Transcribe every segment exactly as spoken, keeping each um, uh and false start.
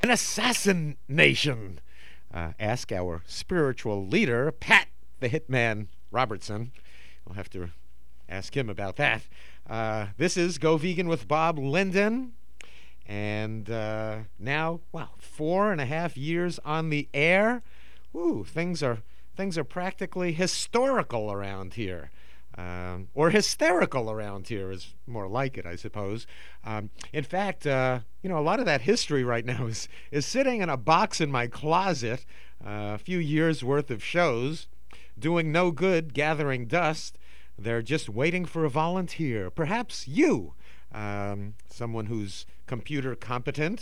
an assassination? Uh, ask our spiritual leader, Pat the Hitman Robertson. We'll have to ask him about that. Uh, this is Go Vegan with Bob Linden. And uh, now, wow, four and a half years on the air. Woo, things are things are practically historical around here. Um, or hysterical around here is more like it, I suppose. Um, in fact, uh, you know, a lot of that history right now is, is sitting in a box in my closet, uh, a few years' worth of shows, doing no good, gathering dust. They're just waiting for a volunteer, perhaps you, um, someone who's computer competent.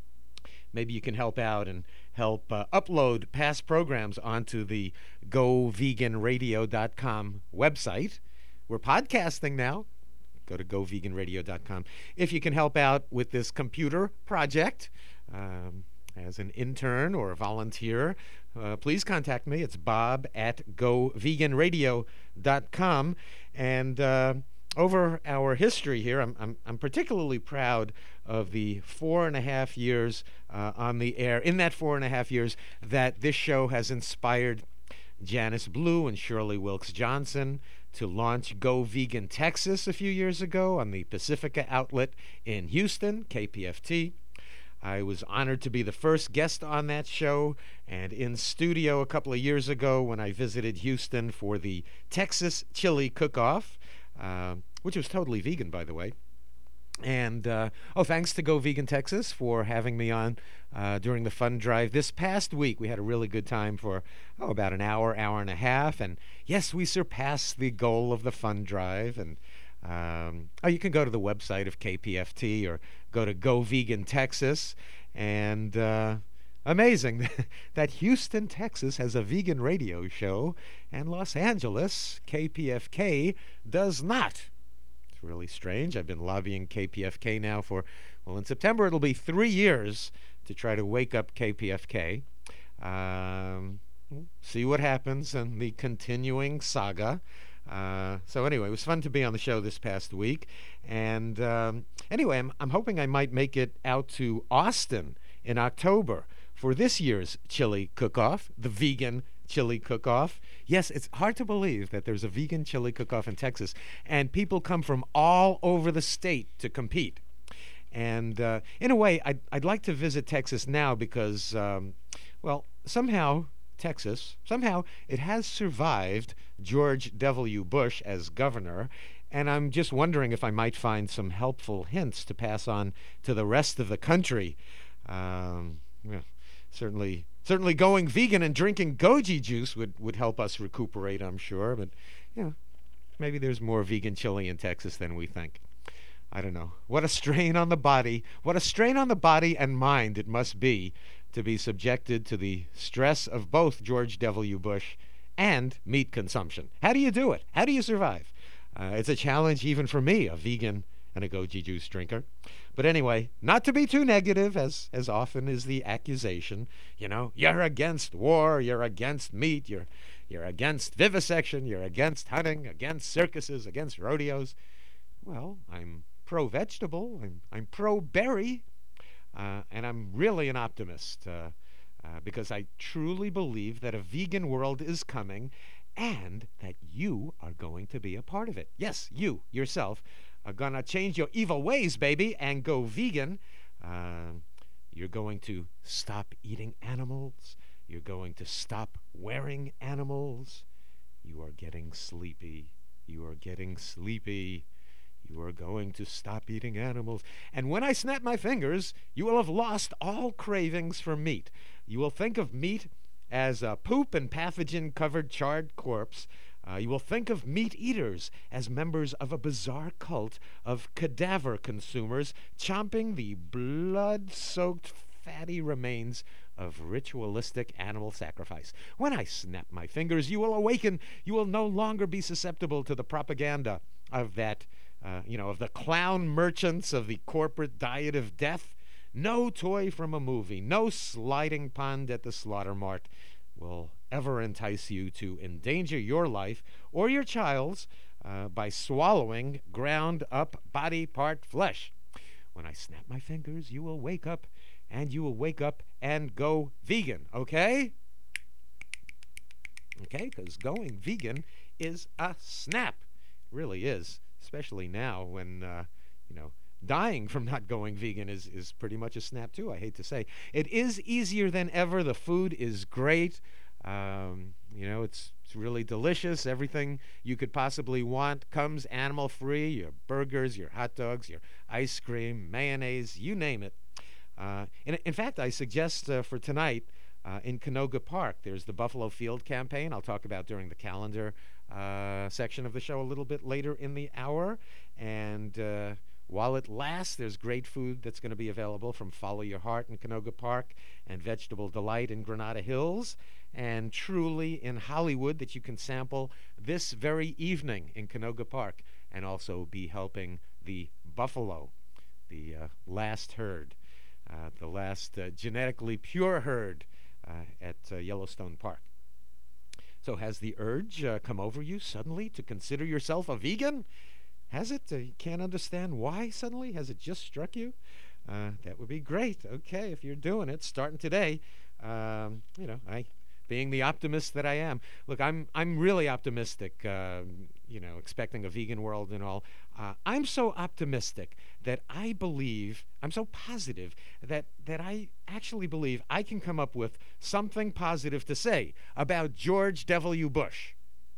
Maybe you can help out and help uh, upload past programs onto the go vegan radio dot com website. We're podcasting now. Go to go vegan radio dot com. If you can help out with this computer project um, as an intern or a volunteer, uh, please contact me. It's bob at go vegan radio dot com. And uh, over our history here, I'm, I'm, I'm particularly proud of the four and a half years uh, on the air. In that four and a half years that this show has inspired Janice Blue and Shirley Wilkes Johnson to launch Go Vegan Texas a few years ago on the Pacifica outlet in Houston, K P F T. I was honored to be the first guest on that show, and in studio a couple of years ago when I visited Houston for the Texas Chili Cook-Off, uh, which was totally vegan, by the way. And, uh, oh, thanks to Go Vegan Texas for having me on uh, during the fund drive this past week. We had a really good time for, oh, about an hour, hour and a half. And, yes, we surpassed the goal of the fund drive. And, um, oh, you can go to the website of K P F T or go to Go Vegan Texas. And uh, amazing that Houston, Texas has a vegan radio show, and Los Angeles, K P F K, does not. Really strange. I've been lobbying K P F K now for, well, in September it'll be three years to try to wake up K P F K. Um, see what happens in the continuing saga. Uh, so anyway, it was fun to be on the show this past week. And um, anyway, I'm, I'm hoping I might make it out to Austin in October for this year's Chili Cook-Off, the Vegan Chili Cook-Off. Yes, it's hard to believe that there's a vegan chili cook-off in Texas, and people come from all over the state to compete. And uh, in a way, I'd, I'd like to visit Texas now because, um, well, somehow Texas, somehow it has survived George W. Bush as governor, and I'm just wondering if I might find some helpful hints to pass on to the rest of the country. Um, yeah, certainly... Certainly going vegan and drinking goji juice would, would help us recuperate, I'm sure. But, you know, maybe there's more vegan chili in Texas than we think. I don't know. What a strain on the body. What a strain on the body and mind it must be to be subjected to the stress of both George W. Bush and meat consumption. How do you do it? How do you survive? Uh, it's a challenge even for me, a vegan and a goji juice drinker. But anyway, not to be too negative, as as often is the accusation. You know, you're against war, you're against meat, you're you're against vivisection, you're against hunting, against circuses, against rodeos. Well, I'm pro-vegetable, I'm, I'm pro-berry, uh, and I'm really an optimist uh, uh, because I truly believe that a vegan world is coming and that you are going to be a part of it. Yes, you, yourself, are going to change your evil ways, baby, and go vegan. Uh, you're going to stop eating animals. You're going to stop wearing animals. You are getting sleepy. You are getting sleepy. You are going to stop eating animals. And when I snap my fingers, you will have lost all cravings for meat. You will think of meat as a poop and pathogen-covered charred corpse. Uh, you will think of meat eaters as members of a bizarre cult of cadaver consumers chomping the blood-soaked fatty remains of ritualistic animal sacrifice. When I snap my fingers, you will awaken. You will no longer be susceptible to the propaganda of that, uh, you know, of the clown merchants of the corporate diet of death. No toy from a movie, no sliding pond at the slaughter mart will ever entice you to endanger your life or your child's uh, by swallowing ground-up body part flesh. When I snap my fingers, you will wake up and you will wake up and go vegan, okay? Okay, because going vegan is a snap. It really is, especially now when, uh, you know, dying from not going vegan is, is pretty much a snap too, I hate to say. It is easier than ever. The food is great. Um, you know, it's, it's really delicious. Everything you could possibly want comes animal-free. Your burgers, your hot dogs, your ice cream, mayonnaise, you name it. Uh, in, in fact, I suggest uh, for tonight uh, in Canoga Park, there's the Buffalo Field campaign. I'll talk about during the calendar uh, section of the show a little bit later in the hour. And uh, while it lasts, there's great food that's going to be available from Follow Your Heart in Canoga Park and Vegetable Delight in Granada Hills, and Truly in Hollywood that you can sample this very evening in Canoga Park, and also be helping the buffalo, the uh, last herd, uh, the last uh, genetically pure herd uh, at uh, Yellowstone Park. So has the urge uh, come over you suddenly to consider yourself a vegan? Has it? Uh, you can't understand why suddenly? Has it just struck you? Uh, that would be great. Okay, if you're doing it, starting today, um, you know, I, being the optimist that I am, look, I'm I'm really optimistic. Uh, you know, expecting a vegan world and all. Uh, I'm so optimistic that I believe, I'm so positive that that I actually believe I can come up with something positive to say about George W. Bush.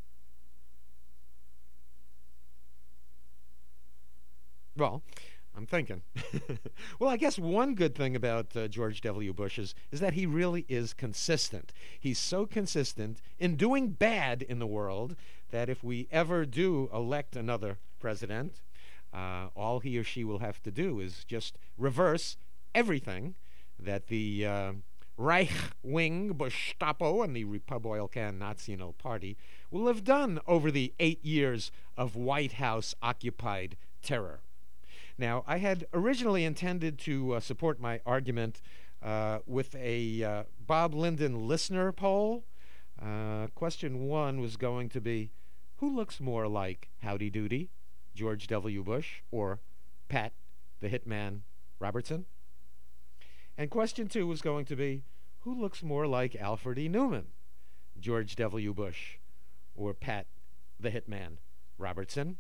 Well, I'm thinking. Well, I guess one good thing about uh, George W. Bush is, is that he really is consistent. He's so consistent in doing bad in the world that if we ever do elect another president, uh, all he or she will have to do is just reverse everything that the uh, Reich-wing Gestapo and the Republican Nazi Party will have done over the eight years of White House-occupied terror. Now, I had originally intended to uh, support my argument uh, with a uh, Bob Linden listener poll. Uh, question one was going to be, who looks more like Howdy Doody, George W. Bush, or Pat the Hitman Robertson? And question two was going to be, who looks more like Alfred E. Newman, George W. Bush, or Pat the Hitman Robertson?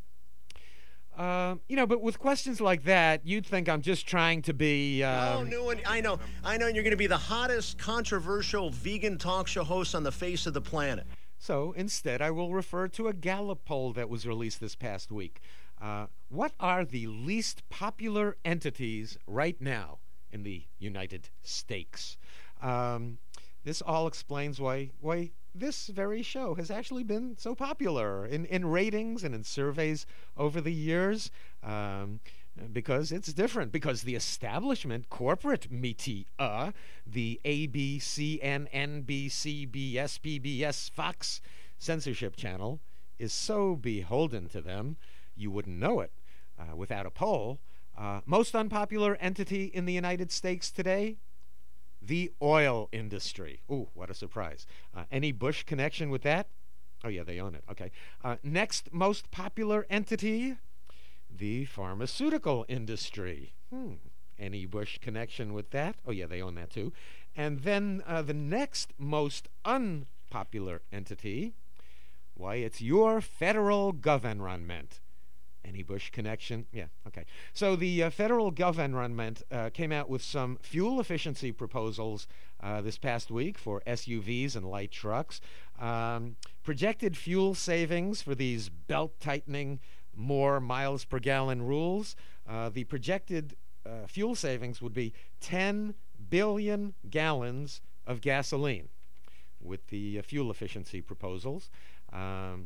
Uh, you know, but with questions like that, you'd think I'm just trying to be... Um, oh, Newman, I know. I know you're going to be the hottest, controversial vegan talk show host on the face of the planet. So instead, I will refer to a Gallup poll that was released this past week. Uh, what are the least popular entities right now in the United States? Um, this all explains why why this very show has actually been so popular in, in ratings and in surveys over the years. Um, because it's different, because the establishment, corporate media, the A B C, N B C, B S, P B S, Fox censorship channel is so beholden to them, you wouldn't know it uh, without a poll. Uh, most unpopular entity in the United States today? The oil industry. Ooh, what a surprise. Uh, any Bush connection with that? Oh, yeah, they own it. Okay. Uh, next most popular entity? The pharmaceutical industry. Hmm. Any Bush connection with that? Oh, yeah, they own that too. And then uh, the next most unpopular entity, why, it's your federal government. Any Bush connection? Yeah, okay. So the uh, federal government uh, came out with some fuel efficiency proposals uh, this past week for S U Vs and light trucks. Um, projected fuel savings for these belt-tightening more miles per gallon rules. Uh, the projected uh, fuel savings would be ten billion gallons of gasoline with the uh, fuel efficiency proposals. Um,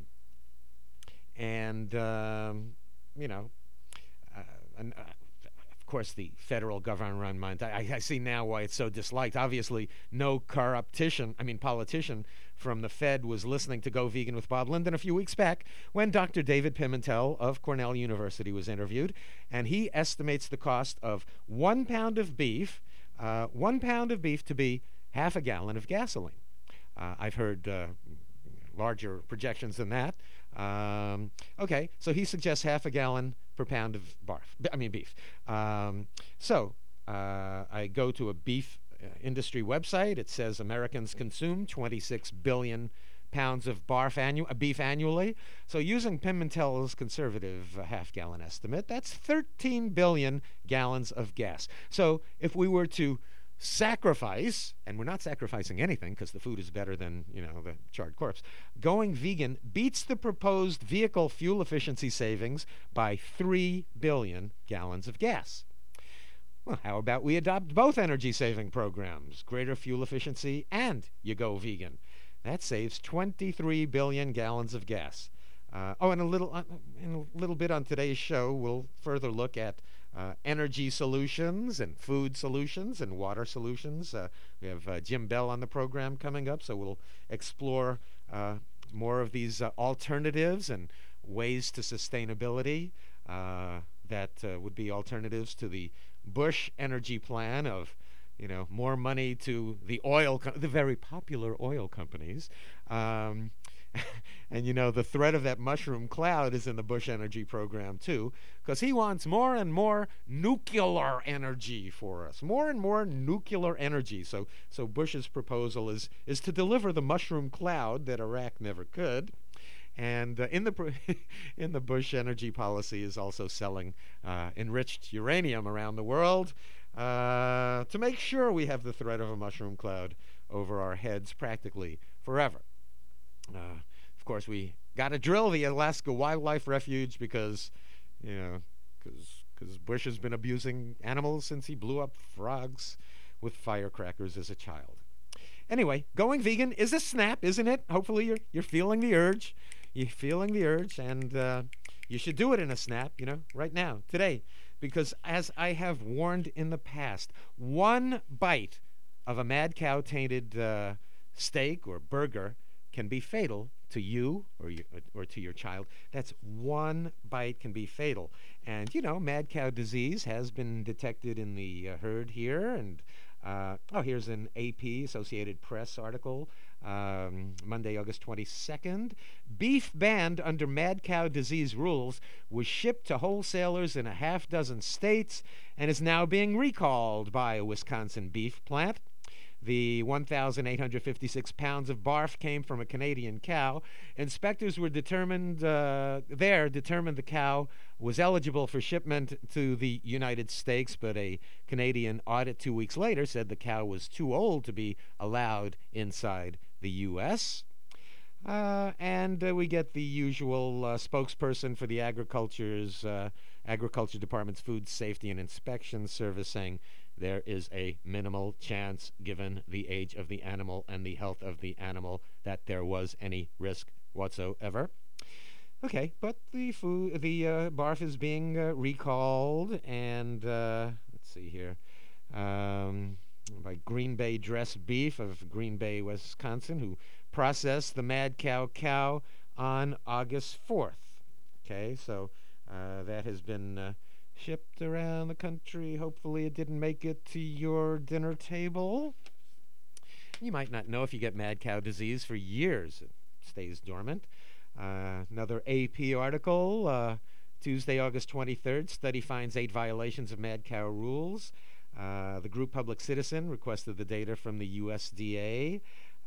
and, um, you know, uh, and, uh, of course, the federal government, I, I see now why it's so disliked. Obviously, no corruption, I mean, politician from the Fed was listening to Go Vegan with Bob Linden a few weeks back when Doctor David Pimentel of Cornell University was interviewed, and he estimates the cost of one pound of beef, uh, one pound of beef to be half a gallon of gasoline. Uh, I've heard uh, larger projections than that. Um, okay, so he suggests half a gallon per pound of barf, I mean beef. Um, so Uh, I go to a beef uh, industry website. It says Americans consume twenty-six billion pounds of barf annu- uh, beef annually. So using Pimentel's conservative uh, half-gallon estimate, that's thirteen billion gallons of gas. So if we were to sacrifice, and we're not sacrificing anything because the food is better than, you know, the charred corpse, going vegan beats the proposed vehicle fuel efficiency savings by three billion gallons of gas. Well, how about we adopt both energy-saving programs, greater fuel efficiency and you go vegan? That saves twenty-three billion gallons of gas. Uh, oh, and a little, uh, in a little bit on today's show, we'll further look at uh, energy solutions and food solutions and water solutions. Uh, we have uh, Jim Bell on the program coming up, so we'll explore uh, more of these uh, alternatives and ways to sustainability uh, that uh, would be alternatives to the Bush energy plan of, you know, more money to the oil, co- the very popular oil companies. Um, and, you know, the threat of that mushroom cloud is in the Bush energy program, too, because he wants more and more nuclear energy for us, more and more nuclear energy. So so Bush's proposal is, is to deliver the mushroom cloud that Iraq never could. And uh, in the in the Bush energy policy is also selling uh, enriched uranium around the world uh, to make sure we have the threat of a mushroom cloud over our heads practically forever. Uh, of course, we got to drill the Alaska Wildlife Refuge because, you know, because Bush has been abusing animals since he blew up frogs with firecrackers as a child. Anyway, going vegan is a snap, isn't it? Hopefully you're you're feeling the urge. You're feeling the urge, and uh, you should do it in a snap, you know, right now, today. Because as I have warned in the past, one bite of a mad cow tainted uh, steak or burger can be fatal to you or you, or to your child. That's one bite can be fatal. And, you know, mad cow disease has been detected in the uh, herd here. And, uh, oh, here's an A P, Associated Press article, um, Monday, August twenty-second. Beef banned under mad cow disease rules was shipped to wholesalers in a half dozen states and is now being recalled by a Wisconsin beef plant. The one thousand eight hundred fifty-six pounds of barf came from a Canadian cow. Inspectors were determined, uh, there determined the cow was eligible for shipment to the United States, but a Canadian audit two weeks later said the cow was too old to be allowed inside the U S Uh, and uh, we get the usual uh, spokesperson for the agriculture's uh, agriculture department's food safety and inspection service saying there is a minimal chance, given the age of the animal and the health of the animal, that there was any risk whatsoever. Okay, but the food, the uh, barf is being uh, recalled, and uh, let's see here. Um, by Green Bay Dress Beef of Green Bay, Wisconsin, who processed the mad cow cow on August fourth. Okay, so uh, that has been uh, shipped around the country. Hopefully it didn't make it to your dinner table. You might not know if you get mad cow disease for years. It stays dormant. Uh, another A P article, uh, Tuesday, August twenty-third, study finds eight violations of mad cow rules. Uh, the group Public Citizen requested the data from the U S D A.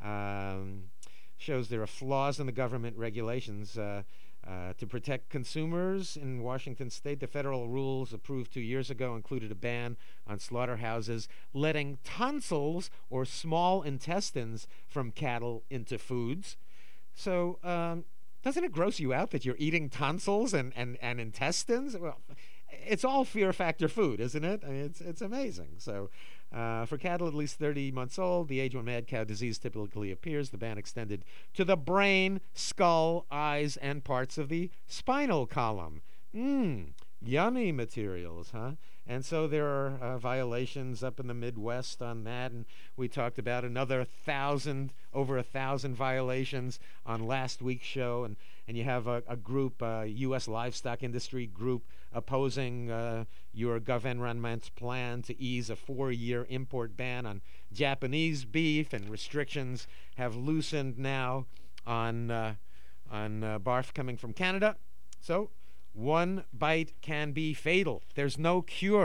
Um, shows there are flaws in the government regulations uh, uh, to protect consumers in Washington state. The federal rules approved two years ago included a ban on slaughterhouses letting tonsils or small intestines from cattle into foods. So um, doesn't it gross you out that you're eating tonsils and, and, and intestines? Well, it's all fear factor food, isn't it? I mean, it's it's amazing. So, uh, for cattle at least thirty months old, the age when mad cow disease typically appears, the ban extended to the brain, skull, eyes, and parts of the spinal column. Mmm, yummy materials, huh? And so there are uh, violations up in the Midwest on that, and we talked about another thousand, over a thousand violations on last week's show, and, and you have a, a group, uh, U S livestock industry group, opposing uh, your government's plan to ease a four-year import ban on Japanese beef, and restrictions have loosened now on uh, on uh, barf coming from Canada. So one bite can be fatal. There's no cure.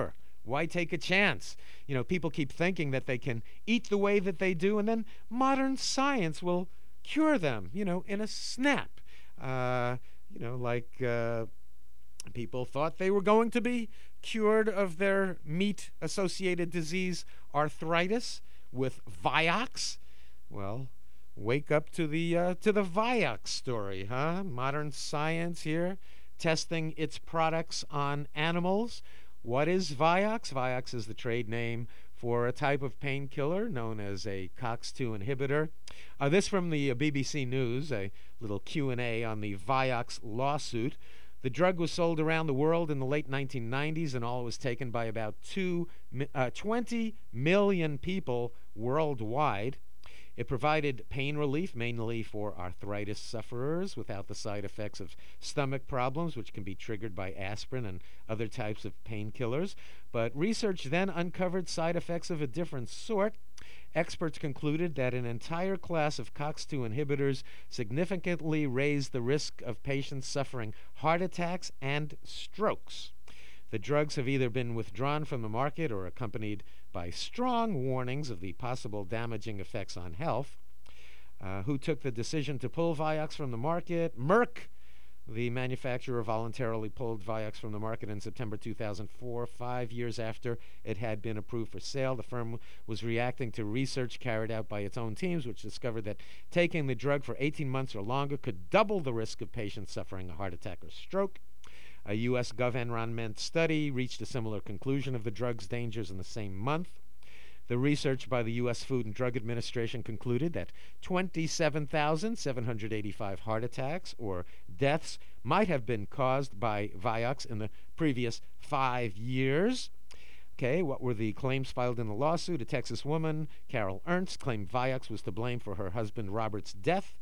Why take a chance? You know, people keep thinking that they can eat the way that they do, and then modern science will cure them, you know, in a snap. Uh, you know, like uh, people thought they were going to be cured of their meat-associated disease, arthritis, with Vioxx. Well, wake up to the uh, to the Vioxx story, huh? Modern science here, testing its products on animals. What is Vioxx? Vioxx is the trade name for a type of painkiller known as a COX two inhibitor. Uh, this from the uh, B B C News, a little Q and A on the Vioxx lawsuit. The drug was sold around the world in the late nineteen nineties, and all was taken by about two, uh, twenty million people worldwide. It provided pain relief, mainly for arthritis sufferers, without the side effects of stomach problems, which can be triggered by aspirin and other types of painkillers. But research then uncovered side effects of a different sort. Experts concluded that an entire class of COX two inhibitors significantly raised the risk of patients suffering heart attacks and strokes. The drugs have either been withdrawn from the market or accompanied by strong warnings of the possible damaging effects on health. Uh, who took the decision to pull Vioxx from the market? Merck. The manufacturer voluntarily pulled Vioxx from the market in September two thousand four, five years after it had been approved for sale. The firm was reacting to research carried out by its own teams, which discovered that taking the drug for eighteen months or longer could double the risk of patients suffering a heart attack or stroke. A U S GovEnvironment study reached a similar conclusion of the drug's dangers in the same month. The research by the U S Food and Drug Administration concluded that twenty-seven thousand seven hundred eighty-five heart attacks or deaths might have been caused by Vioxx in the previous five years. Okay, what were the claims filed in the lawsuit? A Texas woman, Carol Ernst, claimed Vioxx was to blame for her husband Robert's death.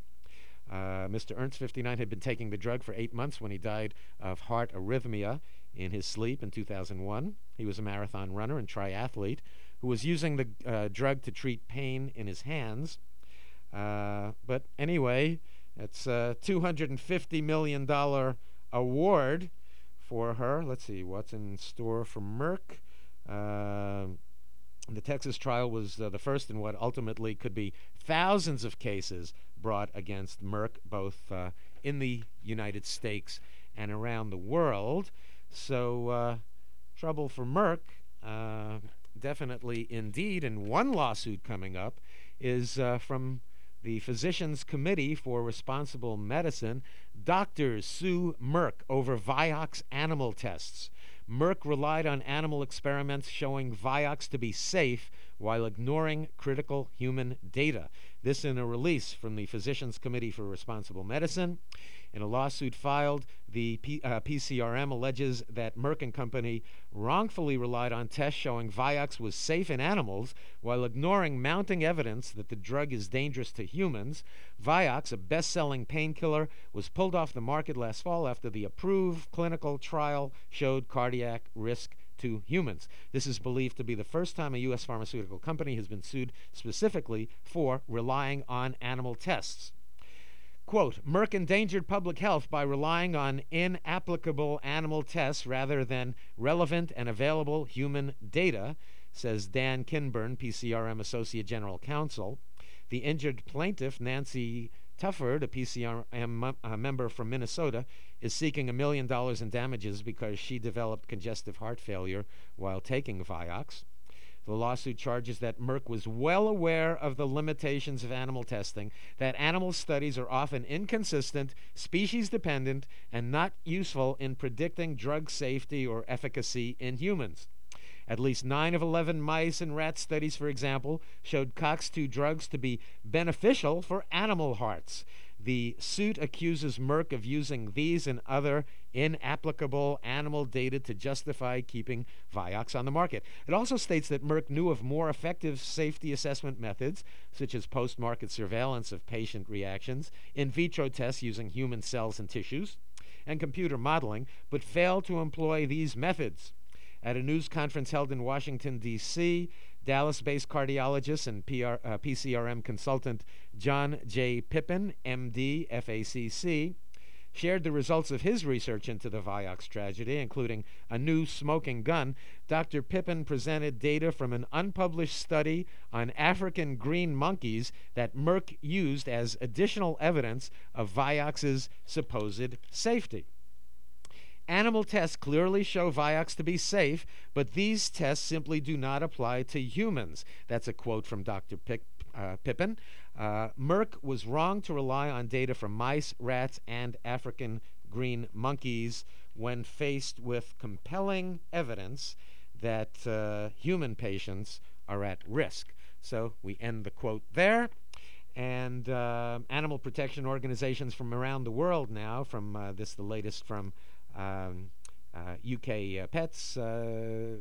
Uh, Mister Ernst, fifty-nine, had been taking the drug for eight months when he died of heart arrhythmia in his sleep in two thousand one. He was a marathon runner and triathlete who was using the uh, drug to treat pain in his hands. Uh, but anyway, it's a two hundred fifty million dollars award for her. Let's see, what's in store for Merck? Uh, the Texas trial was uh, the first in what ultimately could be thousands of cases brought against Merck, both uh, in the United States and around the world. So, uh, trouble for Merck, uh, definitely indeed. And one lawsuit coming up is uh, from the Physicians Committee for Responsible Medicine. Doctors sue Merck over Vioxx animal tests. Merck relied on animal experiments showing Vioxx to be safe while ignoring critical human data. This in a release from the Physicians Committee for Responsible Medicine. In a lawsuit filed, the P- uh, P C R M alleges that Merck and Company wrongfully relied on tests showing Vioxx was safe in animals while ignoring mounting evidence that the drug is dangerous to humans. Vioxx, a best-selling painkiller, was pulled off the market last fall after the approved clinical trial showed cardiac risk to humans. This is believed to be the first time a U S pharmaceutical company has been sued specifically for relying on animal tests. Quote, Merck endangered public health by relying on inapplicable animal tests rather than relevant and available human data, says Dan Kinburn, P C R M Associate General Counsel. The injured plaintiff, Nancy Tufford, a P C R M uh, member from Minnesota, is seeking a million dollars in damages because she developed congestive heart failure while taking Vioxx. The lawsuit charges that Merck was well aware of the limitations of animal testing, that animal studies are often inconsistent, species-dependent, and not useful in predicting drug safety or efficacy in humans. At least nine of eleven mice and rat studies, for example, showed COX two drugs to be beneficial for animal hearts. The suit accuses Merck of using these and other inapplicable animal data to justify keeping Vioxx on the market. It also states that Merck knew of more effective safety assessment methods, such as post-market surveillance of patient reactions, in vitro tests using human cells and tissues, and computer modeling, but failed to employ these methods. At a news conference held in Washington, D C, Dallas-based cardiologist and P R, uh, P C R M consultant John J. Pippin, M D, F A C C, shared the results of his research into the Vioxx tragedy, including a new smoking gun, Doctor Pippin presented data from an unpublished study on African green monkeys that Merck used as additional evidence of Vioxx's supposed safety. Animal tests clearly show Vioxx to be safe, but these tests simply do not apply to humans. That's a quote from Doctor Pick, uh, Pippin. Uh, Merck was wrong to rely on data from mice, rats, and African green monkeys when faced with compelling evidence that uh, human patients are at risk. So we end the quote there. And uh, animal protection organizations from around the world now, from uh, this, the latest from Um, uh, U K uh, Pets uh,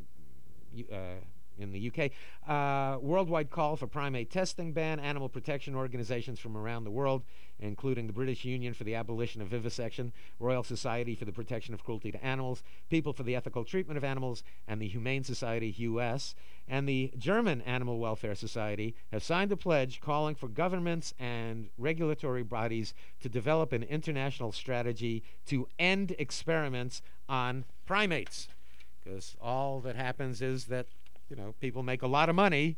uh, in the U K, uh, worldwide call for primate testing ban. Animal protection organizations from around the world, including the British Union for the Abolition of Vivisection, Royal Society for the Protection of Cruelty to Animals, People for the Ethical Treatment of Animals, and the Humane Society U S, and the German Animal Welfare Society have signed a pledge calling for governments and regulatory bodies to develop an international strategy to end experiments on primates. Because all that happens is that, you know, people make a lot of money,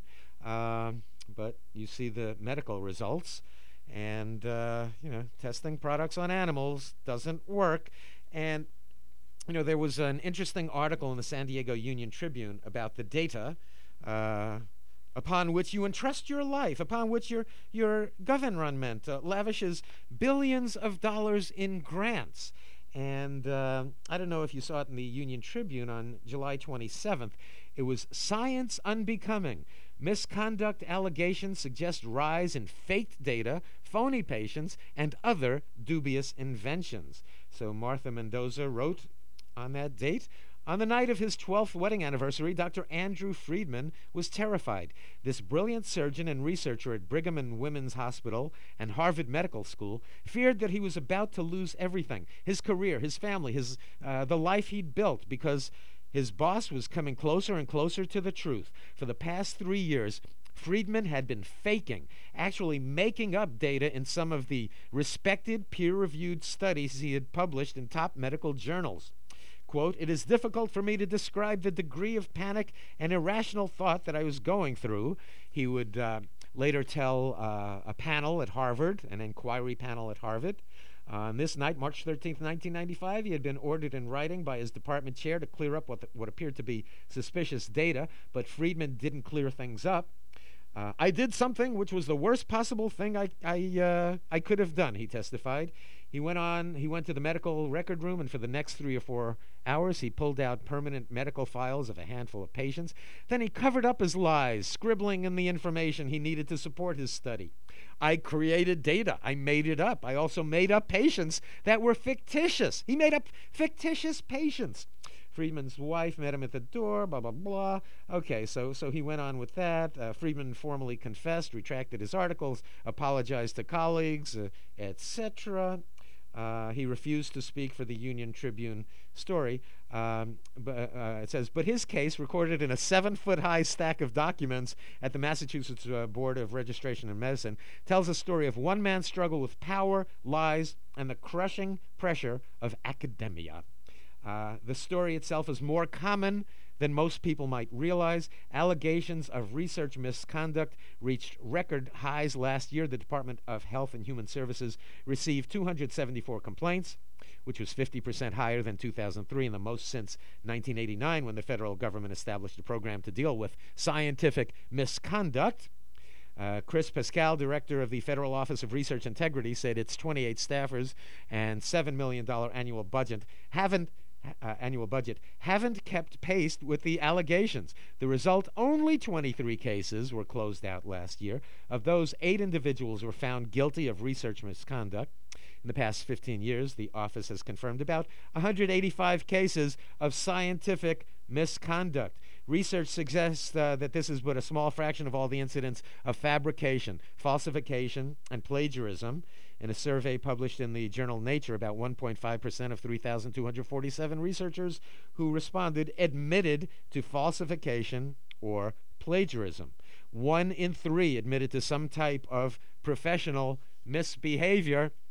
um, but you see the medical results, and, uh, you know, testing products on animals doesn't work. And, you know, there was an interesting article in the San Diego Union Tribune about the data uh, upon which you entrust your life, upon which your, your government uh, lavishes billions of dollars in grants. And uh, I don't know if you saw it in the Union Tribune on July twenty-seventh. It was Science Unbecoming. Misconduct allegations suggest rise in faked data, phony patients, and other dubious inventions. So Martha Mendoza wrote on that date, on the night of his twelfth wedding anniversary, Doctor Andrew Friedman was terrified. This brilliant surgeon and researcher at Brigham and Women's Hospital and Harvard Medical School feared that he was about to lose everything, his career, his family, his uh, the life he'd built, because his boss was coming closer and closer to the truth. For the past three years, Friedman had been faking, actually making up data in some of the respected peer-reviewed studies he had published in top medical journals. Quote, "It is difficult for me to describe the degree of panic and irrational thought that I was going through," he would uh, later tell uh, a panel at Harvard, an inquiry panel at Harvard. On this night, March thirteenth, nineteen ninety-five, he had been ordered in writing by his department chair to clear up what, the, what appeared to be suspicious data, but Friedman didn't clear things up. Uh, I did something which was the worst possible thing I, I, uh, I could have done, he testified. He went on, he went to the medical record room, and for the next three or four hours, he pulled out permanent medical files of a handful of patients. Then he covered up his lies, scribbling in the information he needed to support his study. I created data. I made it up. I also made up patients that were fictitious. He made up fictitious patients. Friedman's wife met him at the door, blah, blah, blah. Okay, so so he went on with that. Uh, Friedman formally confessed, retracted his articles, apologized to colleagues, uh, et cetera. Uh, he refused to speak for the Union Tribune story. Um, but, uh, it says, but his case, recorded in a seven-foot-high stack of documents at the Massachusetts uh, Board of Registration in Medicine, tells a story of one man's struggle with power, lies, and the crushing pressure of academia. Uh, the story itself is more common than most people might realize. Allegations of research misconduct reached record highs last year. The Department of Health and Human Services received two hundred seventy-four complaints, which was fifty percent higher than two thousand three and the most since nineteen eighty-nine, when the federal government established a program to deal with scientific misconduct. Uh, Chris Pascal, director of the Federal Office of Research Integrity, said its twenty-eight staffers and seven million dollars annual budget haven't Uh, annual budget haven't kept pace with the allegations. The result, only twenty-three cases were closed out last year. Of those, eight individuals were found guilty of research misconduct. In the past fifteen years, the office has confirmed about one hundred eighty-five cases of scientific misconduct. Research suggests uh, that this is but a small fraction of all the incidents of fabrication, falsification, and plagiarism. In a survey published in the journal Nature, about one point five percent of three thousand two hundred forty-seven researchers who responded admitted to falsification or plagiarism. One in three admitted to some type of professional misbehavior.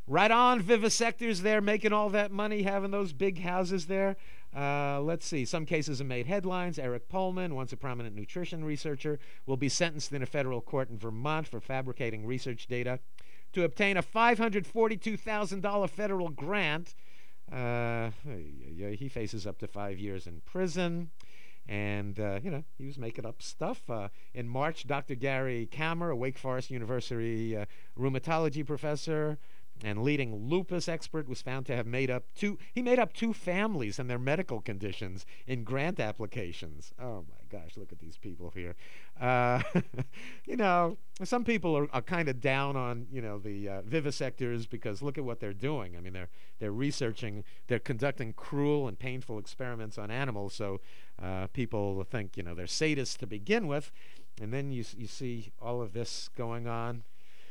Right on, vivisectors there making all that money, having those big houses there. Uh, let's see. Some cases have made headlines. Eric Pullman, once a prominent nutrition researcher, will be sentenced in a federal court in Vermont for fabricating research data to obtain a five hundred forty-two thousand dollars federal grant. Uh, he faces up to five years in prison. And, uh, you know, he was making up stuff. Uh, in March, Doctor Gary Kammer, a Wake Forest University uh, rheumatology professor and leading lupus expert, was found to have made up two, he made up two families and their medical conditions in grant applications. Oh, my gosh, look at these people here. Uh, you know, some people are, are kind of down on, you know, the uh, vivisectors because look at what they're doing. I mean, they're they're researching, they're conducting cruel and painful experiments on animals, so uh, people think, you know, they're sadists to begin with, and then you you see all of this going on.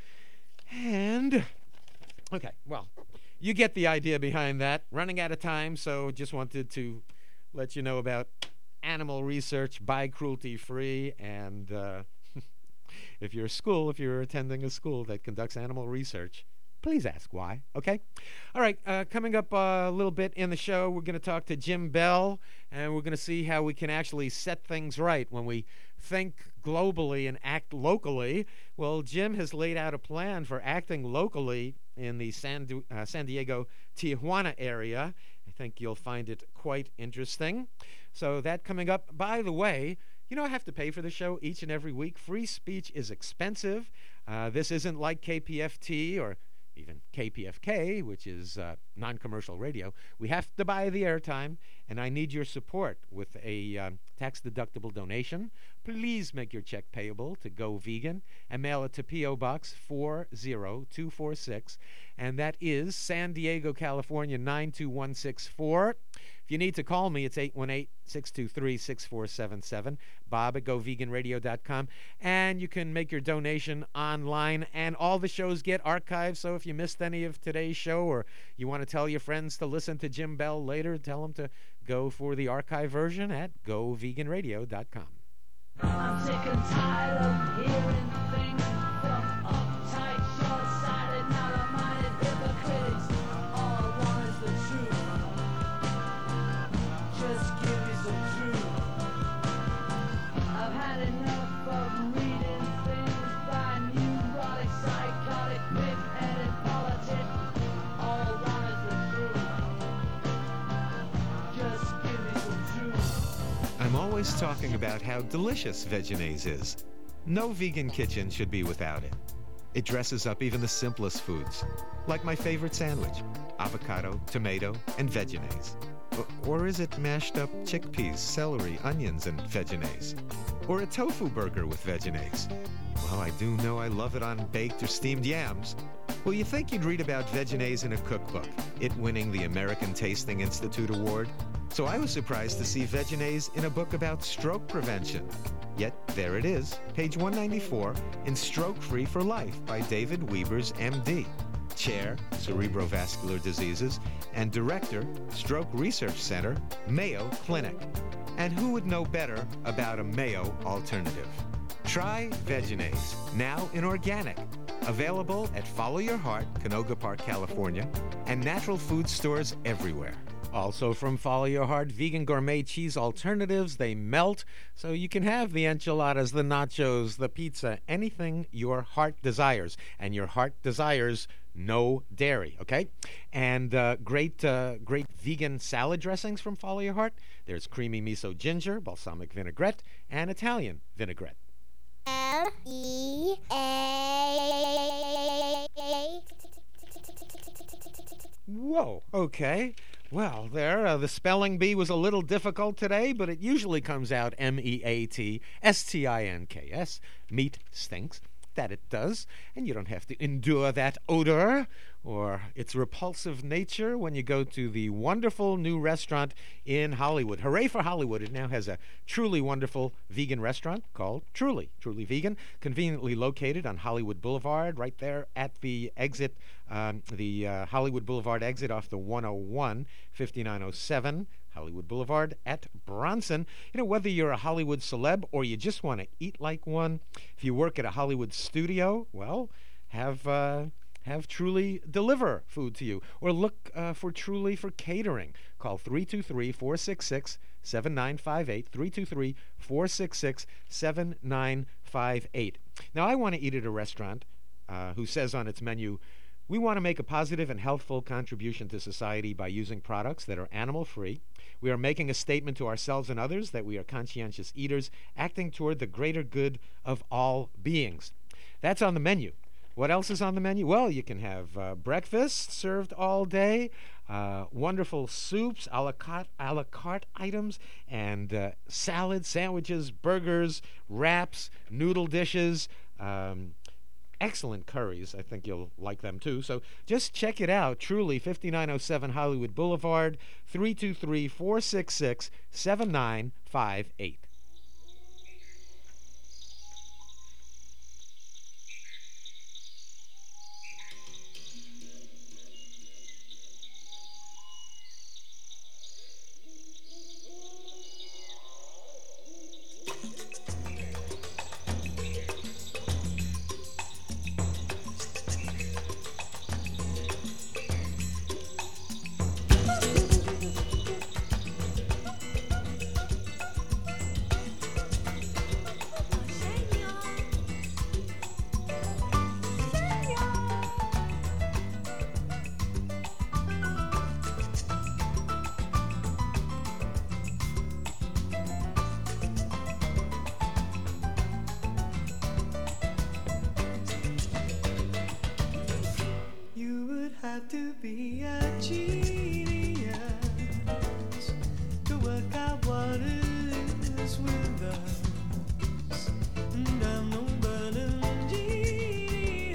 And, okay, well, you get the idea behind that. Running out of time, so just wanted to let you know about animal research, buy cruelty-free, and uh, if you're a school, if you're attending a school that conducts animal research, please ask why, okay? All right, uh, coming up uh, a little bit in the show, we're going to talk to Jim Bell, and we're going to see how we can actually set things right when we think globally and act locally. Well, Jim has laid out a plan for acting locally in the San, du- uh, San Diego, Tijuana area. I think you'll find it quite interesting. So that coming up. By the way, you know I have to pay for the show each and every week. Free speech is expensive. Uh, this isn't like K P F T or even K P F K, which is uh, non-commercial radio. We have to buy the airtime, and I need your support with a um, tax-deductible donation. Please make your check payable to Go Vegan and mail it to P O. Box four zero two four six, and that is San Diego, California, nine two one six four. If you need to call me, it's eight one eight, six two three, six four seven seven, bob at go vegan radio dot com, and you can make your donation online, and all the shows get archived, so if you missed any of today's show or you want to tell your friends to listen to Jim Bell later, tell them to go for the archive version at go vegan radio dot com. I'm sick and tired of hearing things from uptight, short-sighted, narrow-minded hypocrites. All I want is the truth. Just give me some truth. I've had enough of reading things by neurotic, psychotic, big-headed politics. All I want is the truth. Just give me some truth. I'm always talking about how delicious Vegenaise is. No vegan kitchen should be without it. It dresses up even the simplest foods, like my favorite sandwich, avocado, tomato, and Vegenaise. O- Or is it mashed up chickpeas, celery, onions, and Vegenaise? Or a tofu burger with Vegenaise? Well, I do know I love it on baked or steamed yams. Well, you think you'd read about Vegenaise in a cookbook, it winning the American Tasting Institute Award? So I was surprised to see Vegenaise in a book about stroke prevention. Yet there it is, page one ninety-four, in Stroke Free for Life by David Wiebers, M D, Chair, Cerebrovascular Diseases, and Director, Stroke Research Center, Mayo Clinic. And who would know better about a Mayo alternative? Try Vegenaise, now in organic. Available at Follow Your Heart, Canoga Park, California, and natural food stores everywhere. Also from Follow Your Heart, vegan gourmet cheese alternatives. They melt, so you can have the enchiladas, the nachos, the pizza, anything your heart desires. And your heart desires no dairy, okay? And uh, great, uh, great vegan salad dressings from Follow Your Heart. There's creamy miso ginger, balsamic vinaigrette, and Italian vinaigrette. M E A. Whoa, okay. Well, there, uh, the spelling bee was a little difficult today, but it usually comes out M E A T S T I N K S. Meat stinks. That it does. And you don't have to endure that odor or its repulsive nature when you go to the wonderful new restaurant in Hollywood. Hooray for Hollywood. It now has a truly wonderful vegan restaurant called Truly, Truly Vegan, conveniently located on Hollywood Boulevard, right there at the exit, um, the uh, Hollywood Boulevard exit off the one oh one, fifty-nine oh seven. Hollywood Boulevard at Bronson. You know, whether you're a Hollywood celeb or you just want to eat like one, if you work at a Hollywood studio, well, have uh, have Truly deliver food to you, or look uh, for Truly for catering. Call three two three, four six six, seven nine five eight, three two three, four six six, seven nine five eight. Now, I want to eat at a restaurant uh, who says on its menu, we want to make a positive and healthful contribution to society by using products that are animal-free. We are making a statement to ourselves and others that we are conscientious eaters, acting toward the greater good of all beings. That's on the menu. What else is on the menu? Well, you can have uh, breakfast served all day, uh, wonderful soups, a la carte, a la carte items, and uh, salads, sandwiches, burgers, wraps, noodle dishes, um, excellent curries. I think you'll like them too. So just check it out. Truly, fifty-nine oh seven Hollywood Boulevard, three two three, four six six, seven nine five eight. Have to be a genius to work out what is with us. And I'm no burden genius,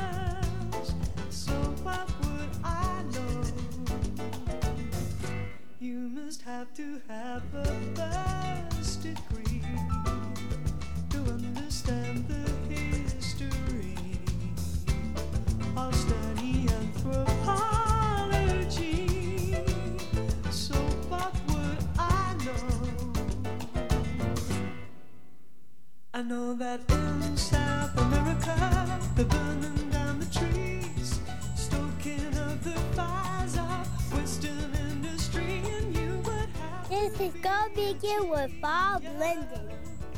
so what would I know? You must have to have a first degree to understand the history of study anthropology. So what would I know? I know that in South America they're burning down the trees, stoking up the fires of Western industry, and you would have This is Go Vegan with Bob Linden.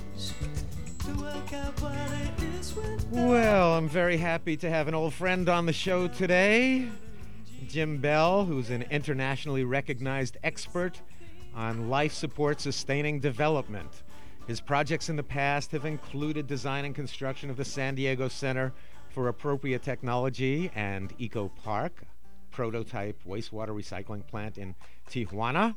to work out what it is with Well, I'm very happy to have an old friend on the show today, Jim Bell, who's an internationally recognized expert on life support sustaining development. His projects in the past have included design and construction of the San Diego Center for Appropriate Technology and Eco Park, prototype wastewater recycling plant in Tijuana,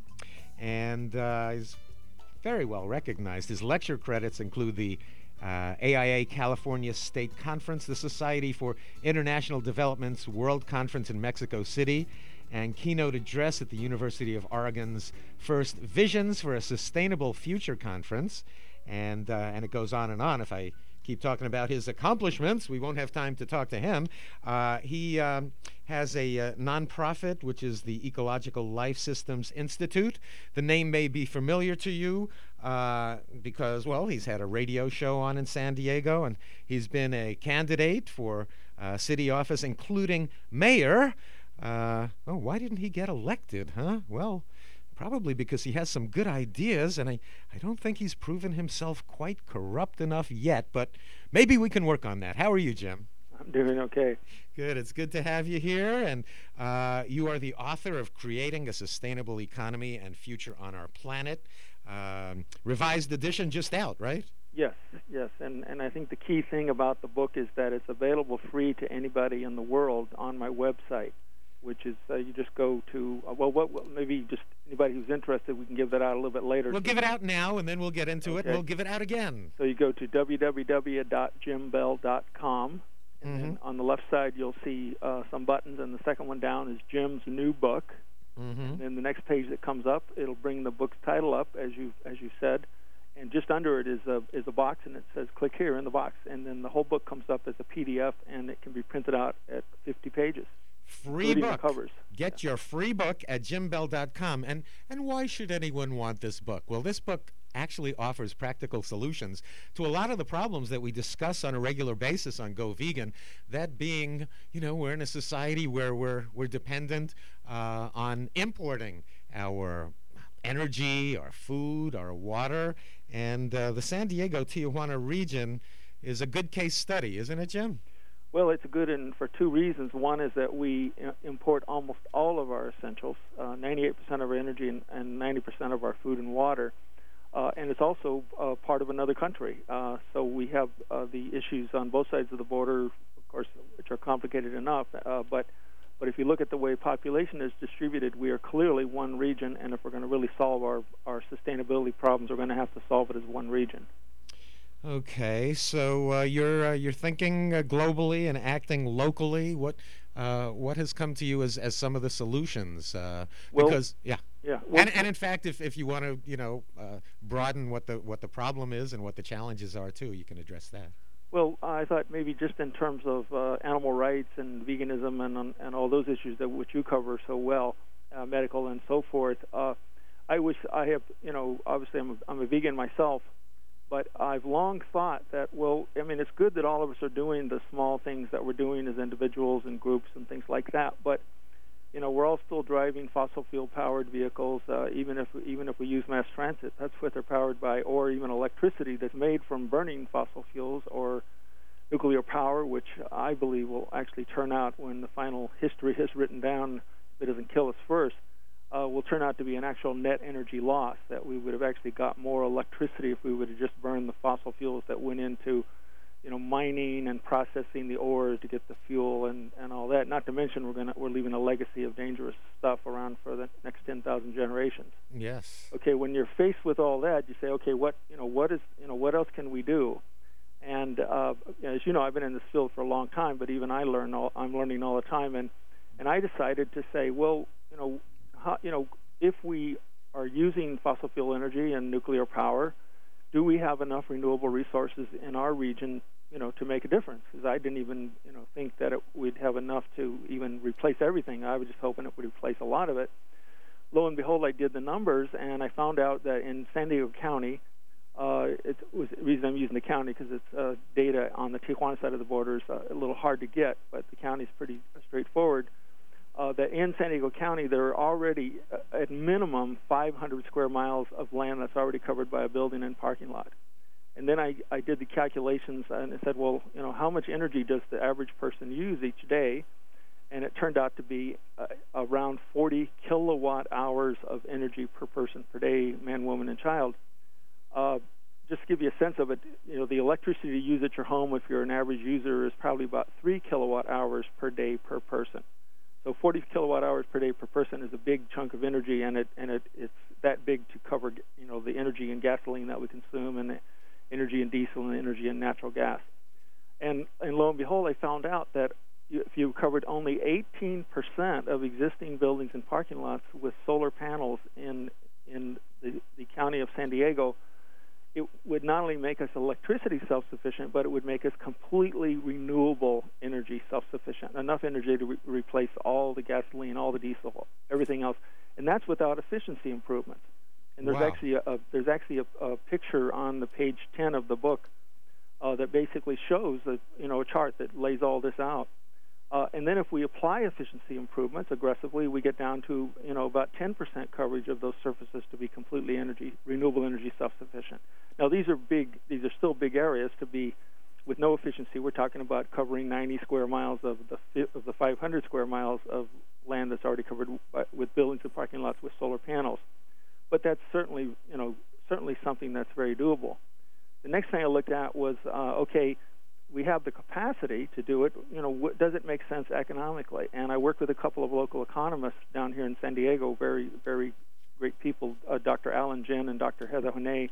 and uh, he's very well recognized. His lecture credits include the uh, A I A California State Conference, the Society for International Development's World Conference in Mexico City, and keynote address at the University of Oregon's first Visions for a Sustainable Future Conference. And, uh, and it goes on and on. If I keep talking about his accomplishments, we won't have time to talk to him. Uh, he um, has a uh, nonprofit, which is the Ecological Life Systems Institute. The name may be familiar to you uh, because, well, he's had a radio show on in San Diego, and he's been a candidate for uh, city office, including mayor. Uh, oh, why didn't he get elected, huh? Well, probably because he has some good ideas, and I, I don't think he's proven himself quite corrupt enough yet, but maybe we can work on that. How are you, Jim? I'm doing okay. Good. It's good to have you here, and uh, you are the author of Creating a Sustainable Economy and Future on Our Planet. Um, revised edition just out, right? Yes, yes, and, and I think the key thing about the book is that it's available free to anybody in the world on my website, which is uh, you just go to, uh, well, what, well, maybe just anybody who's interested, we can give that out a little bit later. We'll give it out now, and then we'll get into it, Okay. and we'll give it out again. So you go to w w w dot jim bell dot com, and then on the left side you'll see uh, some buttons, and the second one down is Jim's new book. Mm-hmm. And then the next page that comes up, it'll bring the book's title up, as you as you said, and just under it is a is a box, and it says "Click here" in the box, and then the whole book comes up as a P D F, and it can be printed out at fifty pages. Free including book. the covers. Get your free book at jim bell dot com. And and why should anyone want this book? Well, this book actually offers practical solutions to a lot of the problems that we discuss on a regular basis on Go Vegan. That being, you know, we're in a society where we're we're dependent uh, on importing our energy, our food, our water, and uh, the San Diego Tijuana region is a good case study, isn't it, Jim? Well, it's good in for two reasons. One is that we uh, import almost all of our essentials, uh, ninety-eight percent of our energy and, and ninety percent of our food and water. Uh, and it's also uh, part of another country. Uh, so we have uh, the issues on both sides of the border, of course, which are complicated enough. Uh, but but if you look at the way population is distributed, we are clearly one region. And if we're going to really solve our, our sustainability problems, we're going to have to solve it as one region. Okay, so uh, you're uh, you're thinking uh, globally and acting locally. What uh, what has come to you as, as some of the solutions? Uh, Well, because yeah, Yeah. Well, and and in fact, if, if you want to you know uh, broaden what the what the problem is and what the challenges are too, you can address that. Well, I thought maybe just in terms of uh, animal rights and veganism and and all those issues that which you cover so well, uh, medical and so forth. Uh, I wish I have, you know, obviously I'm a, I'm a vegan myself, but I've long thought that, well, I mean, it's good that all of us are doing the small things that we're doing as individuals and groups and things like that, but you know, we're all still driving fossil fuel-powered vehicles, uh, even if even if we use mass transit. That's what they're powered by, or even electricity that's made from burning fossil fuels, or nuclear power, which I believe will actually turn out when the final history is written down, if it doesn't kill us first, uh, will turn out to be an actual net energy loss, that we would have actually got more electricity if we would have just burned the fossil fuels that went into, you know, mining and processing the ores to get the fuel and, and all that. Not to mention we're gonna we're leaving a legacy of dangerous stuff around for the next ten thousand generations. Yes. Okay, when you're faced with all that, you say, okay, what you know, what is you know, what else can we do? And uh, as you know, I've been in this field for a long time, but even I learn all, I'm learning all the time. And and I decided to say, well, you know, how, you know, if we are using fossil fuel energy and nuclear power, do we have enough renewable resources in our region, you know, to make a difference? Because I didn't even, you know, think that it, we'd have enough to even replace everything. I was just hoping it would replace a lot of it. Lo and behold, I did the numbers, and I found out that in San Diego County, uh, it was the reason I'm using the county because it's uh, data on the Tijuana side of the border is uh, a little hard to get, but the county is pretty straightforward. Uh, that in San Diego County, there are already, uh, at minimum, five hundred square miles of land that's already covered by a building and parking lot. And then I, I did the calculations and I said, well, you know, how much energy does the average person use each day? And it turned out to be uh, around forty kilowatt hours of energy per person per day, man, woman, and child. Uh, just to give you a sense of it, you know, the electricity you use at your home, if you're an average user, is probably about three kilowatt hours per day per person. So forty kilowatt hours per day per person is a big chunk of energy, and it and it it's that big to cover, you know, the energy and gasoline that we consume, and the energy in diesel, and energy in natural gas. And and lo and behold, I found out that if you covered only eighteen percent of existing buildings and parking lots with solar panels in in the, the county of San Diego, it would not only make us electricity self-sufficient, but it would make us completely renewable energy self-sufficient, enough energy to re- replace all the gasoline, all the diesel, everything else, and that's without efficiency improvements. And there's Wow. actually a, a there's actually a, a picture on the page ten of the book uh, that basically shows that, you know, a chart that lays all this out. Uh, and then if we apply efficiency improvements aggressively, we get down to, you know, about ten percent coverage of those surfaces to be completely energy renewable energy self-sufficient. Now these are big; these are still big areas to be. With no efficiency, we're talking about covering ninety square miles of the of the five hundred square miles of land that's already covered by, with buildings and parking lots with solar panels. But that's certainly, you know, certainly something that's very doable. The next thing I looked at was, uh, okay, we have the capacity to do it. You know, what, does it make sense economically? And I worked with a couple of local economists down here in San Diego, very, very great people, uh, Doctor Alan Jin and Doctor Heather Honay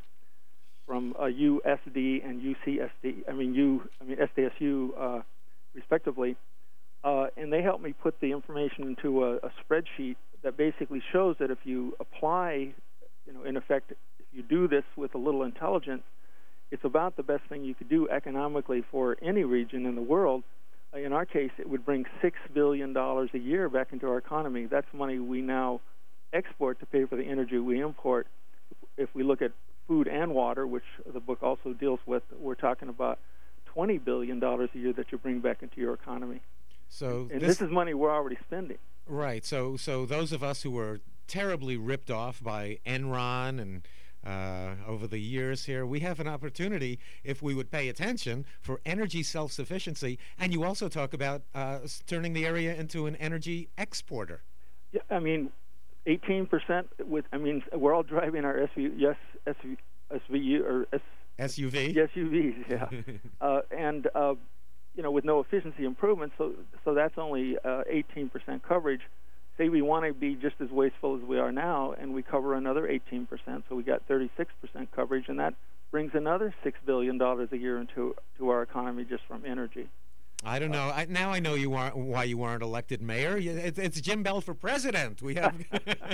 from uh, U S D and U C S D. I mean, U, I mean S D S U, uh, respectively. Uh, and they helped me put the information into a, a spreadsheet that basically shows that if you apply, you know, in effect, if you do this with a little intelligence, it's about the best thing you could do economically for any region in the world. Uh, in our case, it would bring six billion dollars a year back into our economy. That's money we now export to pay for the energy we import. If we look at food and water, which the book also deals with, we're talking about twenty billion dollars a year that you bring back into your economy. So And this, this is money we're already spending. right. So so those of us who were terribly ripped off by Enron and uh, over the years here, we have an opportunity, if we would pay attention, for energy self-sufficiency. And you also talk about uh, s- turning the area into an energy exporter. Yeah, I mean, eighteen percent with, I mean, we're all driving our S V U, yes, S V, S V U, or S, S U V? S U Vs, yeah. uh, and, uh, you know, with no efficiency improvements, so so that's only uh, eighteen percent coverage. Say we want to be just as wasteful as we are now, and we cover another eighteen percent, so we got thirty-six percent coverage, and that brings another six billion dollars a year into to our economy just from energy. I don't know. I, now I know you aren't why you weren't elected mayor. You, it, it's Jim Bell for president. We have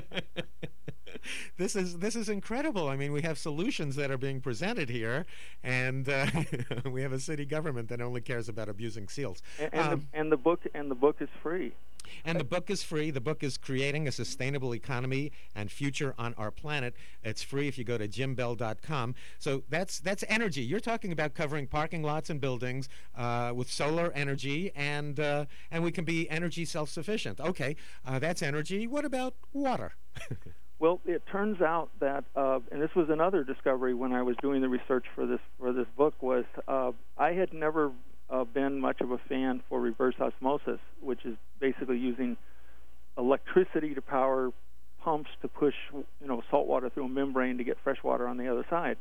this is this is incredible. I mean, we have solutions that are being presented here, and uh, we have a city government that only cares about abusing seals. And, and, Um, the, and the book and the book is free. And the book is free. The book is Creating a Sustainable Economy and Future on Our Planet. It's free if you go to jim bell dot com. So that's that's energy. You're talking about covering parking lots and buildings uh, with solar energy, and uh, and we can be energy self-sufficient. Okay, uh, that's energy. What about water? Well, it turns out that, uh, and this was another discovery when I was doing the research for this for this book, was uh, I had never uh, been much of a fan for reverse osmosis, which is basically using electricity to power pumps to push, you know, salt water through a membrane to get fresh water on the other side.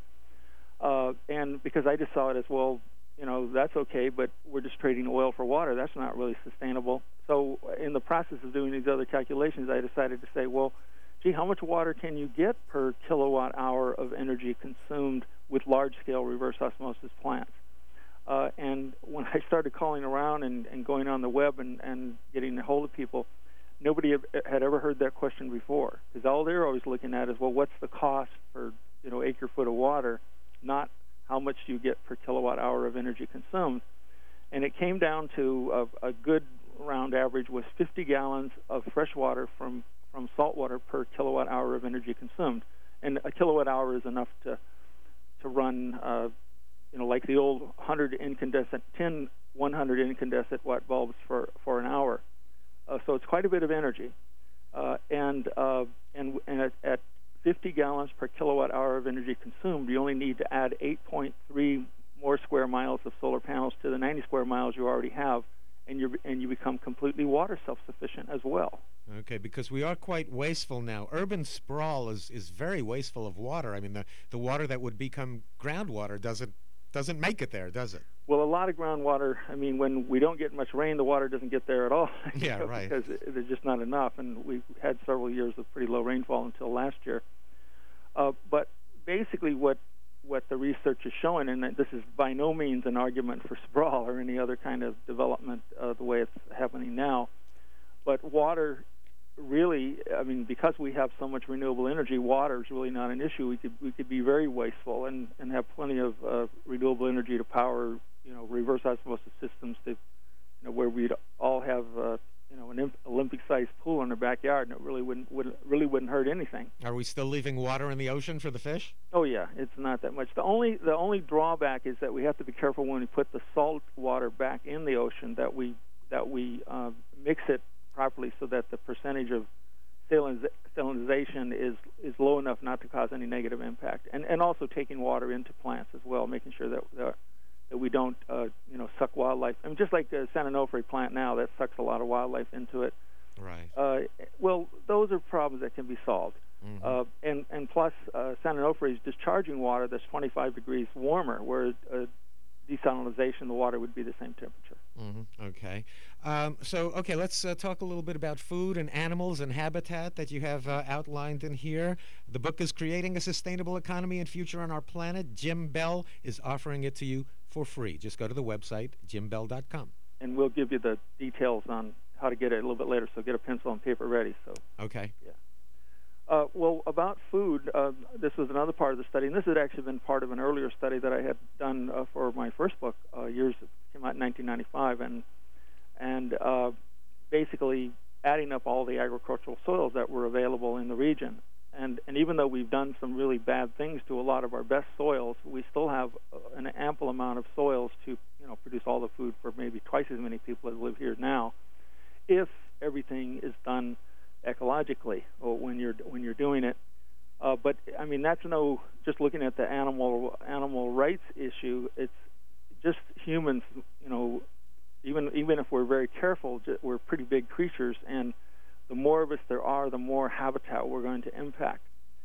Uh, and because I just saw it as, well, you know, that's okay, but we're just trading oil for water. That's not really sustainable. So in the process of doing these other calculations, I decided to say, well, gee, how much water can you get per kilowatt hour of energy consumed with large-scale reverse osmosis plants? Uh, and when I started calling around and, and going on the web and, and getting a hold of people, nobody had ever heard that question before, because all they're always looking at is, well, what's the cost per, you know, acre-foot of water, not how much do you get per kilowatt hour of energy consumed. And it came down to a, a good round average was fifty gallons of fresh water from from salt water per kilowatt hour of energy consumed. And a kilowatt hour is enough to to run, uh, you know, like the old one hundred incandescent, ten one hundred incandescent watt bulbs for, for an hour. Uh, so it's quite a bit of energy. Uh, and uh, and, and at, at fifty gallons per kilowatt hour of energy consumed, you only need to add eight point three more square miles of solar panels to the ninety square miles you already have, and you and you become completely water self-sufficient as well. Okay, because we are quite wasteful now. Urban sprawl is, is very wasteful of water. I mean, the, the water that would become groundwater doesn't doesn't make it there, does it? Well, a lot of groundwater, I mean, when we don't get much rain, the water doesn't get there at all. Yeah, know, right. Because it, there's just not enough, and we've had several years of pretty low rainfall until last year. Uh, but basically what what the research is showing, and this is by no means an argument for sprawl or any other kind of development uh, the way it's happening now, but water really, I mean, because we have so much renewable energy, water is really not an issue. We could we could be very wasteful and, and have plenty of uh, renewable energy to power, you know, reverse osmosis systems to, you know, where we'd all have, uh, you know, an Olympic-sized pool in our backyard, and it really wouldn't, wouldn't really wouldn't hurt anything. Are we still leaving water in the ocean for the fish? Oh yeah, it's not that much. The only the only drawback is that we have to be careful when we put the salt water back in the ocean that we that we uh, mix it properly so that the percentage of saliniz- salinization is is low enough not to cause any negative impact, and and also taking water into plants as well, making sure that that, that we don't uh, you know suck wildlife. I mean, just like the San Onofre plant now, that sucks a lot of wildlife into it. Right. Uh, well, those are problems that can be solved. Mm-hmm. Uh, and, and plus, uh, San Onofre is discharging water that's twenty-five degrees warmer, where uh, desalinization, the water would be the same temperature. Mm-hmm. Okay. Um, so, okay, let's uh, talk a little bit about food and animals and habitat that you have uh, outlined in here. The book is Creating a Sustainable Economy and Future on Our Planet. Jim Bell is offering it to you for free. Just go to the website, jim bell dot com. And we'll give you the details on how to get it a little bit later, so get a pencil and paper ready. So. Okay. Yeah. Uh, well, about food, uh, this was another part of the study, and this had actually been part of an earlier study that I had done uh, for my first book, uh, years it came out in nineteen ninety-five, and and uh, basically adding up all the agricultural soils that were available in the region. And and even though we've done some really bad things to a lot of our best soils, we still have uh, an ample amount of soils to you know produce all the food for maybe twice as many people as live here now, if everything is done ecologically or when you're when you're doing it. Uh, but I mean that's no just looking at the animal animal rights issue. It's just humans, you know, even even if we're very careful, we're pretty big creatures, and the more of us there are, the more habitat we're going to impact.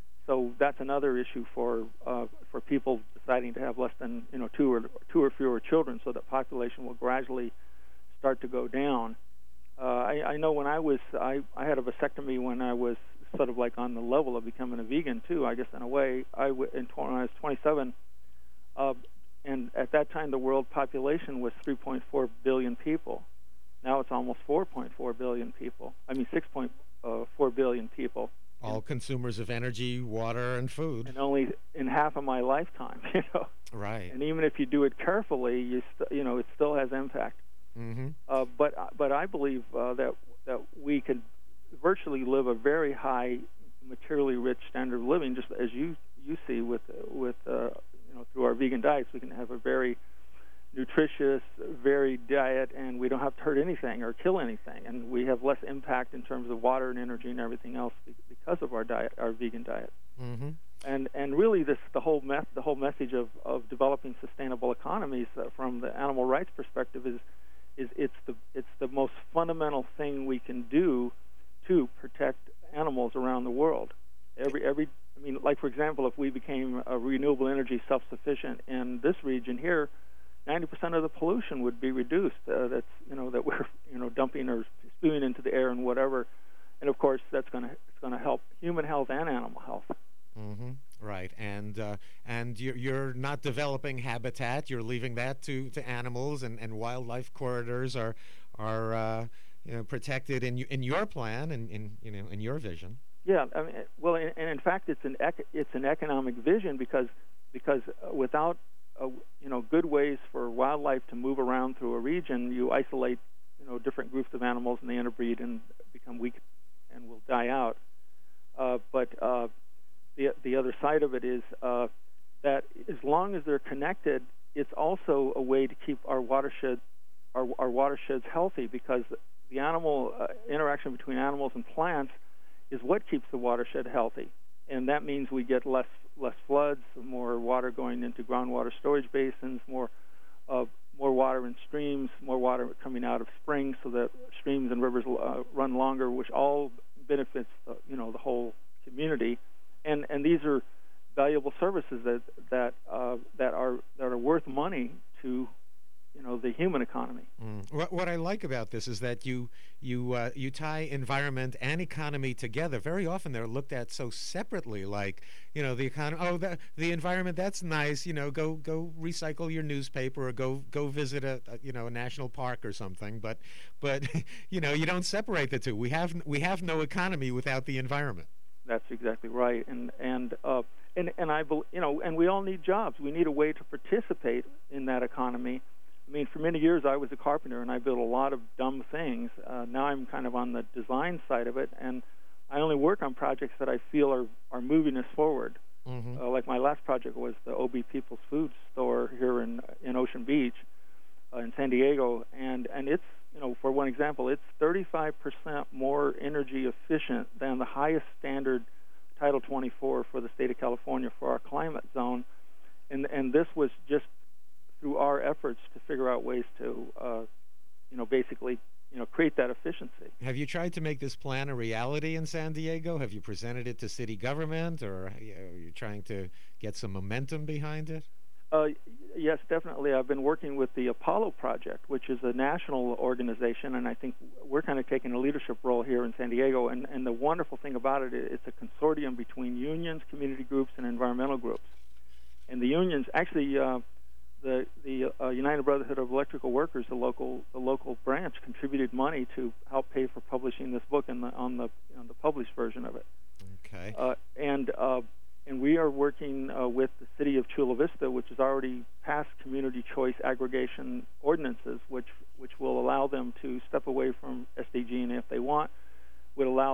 So that's another issue for uh, for people deciding to have less than you know two or two or fewer children, so that population will gradually start to go down. Uh, I, I know when I was I, I had a vasectomy when I was sort of like on the level of becoming a vegan too. I guess in a way, I w- in tw- when I was twenty-seven, uh, and at that time the world population was three point four billion people. Now it's almost four point four billion people. I mean six point four billion people. All and, consumers of energy, water, and food. And only in half of my lifetime, you know. Right. And even if you do it carefully, you st- you know it still has impact. Mm-hmm. Uh, but but I believe uh, that that we could virtually live a very high, materially rich standard of living, just as you you see with with uh, you know through our vegan diets. We can have a very nutritious, varied diet, and we don't have to hurt anything or kill anything, and we have less impact in terms of water and energy and everything else because of our diet, our vegan diet. Mm-hmm. And and really, this the whole mess, the whole message of, of developing sustainable economies uh, from the animal rights perspective is is it's the it's the most fundamental thing we can do to protect animals around the world. Every every I mean, like for example, if we became a renewable energy self-sufficient in this region here, ninety percent of the pollution would be reduced. Uh, that's you know that we're you know dumping or spewing into the air and whatever, and of course that's going to it's going to help human health and animal health. Mm-hmm. Right, and uh, and you're, you're not developing habitat. You're leaving that to, to animals, and, and wildlife corridors are are uh, you know protected in in your plan and in you know in your vision. Yeah, I mean, well, and, and in fact, it's an ec- it's an economic vision because because without uh, you know good ways for wildlife to move around through a region, you isolate you know different groups of animals and they interbreed and become weak and will die out. Uh, but uh, the the other side of it is uh, that as long as they're connected, it's also a way to keep our watershed our, our watersheds healthy, because the animal uh, interaction between animals and plants is what keeps the watershed healthy, and that means we get less less floods, more water going into groundwater storage basins, more uh, more water in streams, more water coming out of springs, so that streams and rivers uh, run longer, which all benefits the, you know the whole community, and and these are valuable services that that uh, that are that are worth money to you know the human economy. Mm. What, what I like about this is that you you uh, you tie environment and economy together. Very often they're looked at so separately, like you know the economy. Oh, the the environment, that's nice. You know, go go recycle your newspaper or go go visit a, a you know a national park or something. But but you know you don't separate the two. We have we have no economy without the environment. That's exactly right, and and uh, and and I bel you know and we all need jobs. We need a way to participate in that economy. I mean, for many years I was a carpenter and I built a lot of dumb things. Uh, now I'm kind of on the design side of it, and I only work on projects that I feel are, are moving us forward. Mm-hmm. Uh, like my last project was the O B People's Food Store here in in Ocean Beach, uh, in San Diego, and and it's you know for one example, it's thirty-five percent more energy efficient than the highest standard Title twenty-four for the state of California for our climate zone, and and this was just through our efforts to figure out ways to, uh, you know, basically, you know, create that efficiency. Have you tried to make this plan a reality in San Diego? Have you presented it to city government, or you know, are you trying to get some momentum behind it? Uh, yes, definitely. I've been working with the Apollo Project, which is a national organization, and I think we're kind of taking a leadership role here in San Diego. And, and the wonderful thing about it, it's a consortium between unions, community groups, and environmental groups. And the unions actually. Uh, The, the uh, United Brotherhood of Electrical Workers, the local the local branch, contributed money to help pay for publishing this book in the, on the on the published version of it. Okay. Uh, and uh, and we are working uh, with the city of Chula Vista, which has already passed community choice aggregation ordinances, which which will allow them to step away from S D G, and if they want, would allow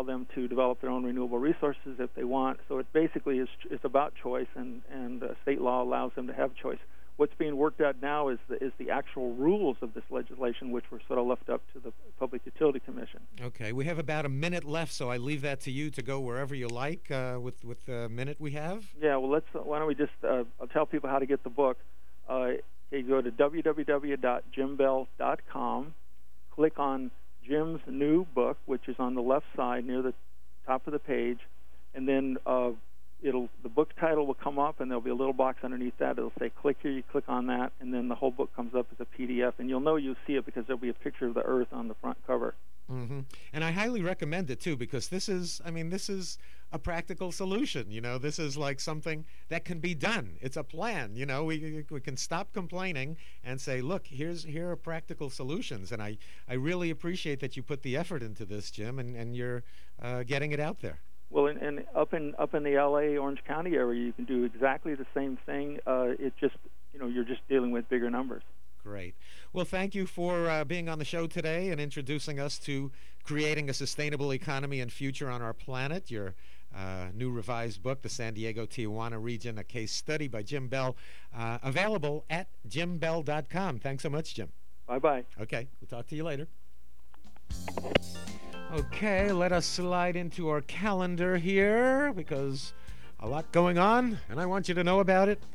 them to develop their own renewable resources if they want. So it basically is it's about choice, and and uh, state law allows them to have choice. What's being worked out now is the, is the actual rules of this legislation, which were sort of left up to the Public Utility Commission. Okay, we have about a minute left, so I leave that to you to go wherever you like uh, with with the minute we have. Yeah, well, let's. Uh, why don't we just uh, I'll tell people how to get the book. Uh, you go to w w w dot jim bell dot com, click on Jim's new book, which is on the left side near the top of the page, and then uh, it'll the book title will come up, and there'll be a little box underneath that. It'll say click here. You click on that, and then the whole book comes up as a P D F, and you'll know you'll see it because there'll be a picture of the Earth on the front cover. Mm-hmm. And I highly recommend it too, because this is, I mean, this is a practical solution. You know, this is like something that can be done. It's a plan. You know, we we can stop complaining and say, look, here's here are practical solutions. And I, I really appreciate that you put the effort into this, Jim, and and you're uh, getting it out there. Well, and, and up in up in the L A Orange County area, you can do exactly the same thing. Uh, it just, you know, you're just dealing with bigger numbers. Great. Well, thank you for uh, being on the show today and introducing us to creating a sustainable economy and future on our planet. Your uh, new revised book, The San Diego-Tijuana Region, a Case Study by Jim Bell, uh, available at jim bell dot com. Thanks so much, Jim. Bye-bye. Okay, we'll talk to you later. Okay, let us slide into our calendar here, because a lot going on, and I want you to know about it.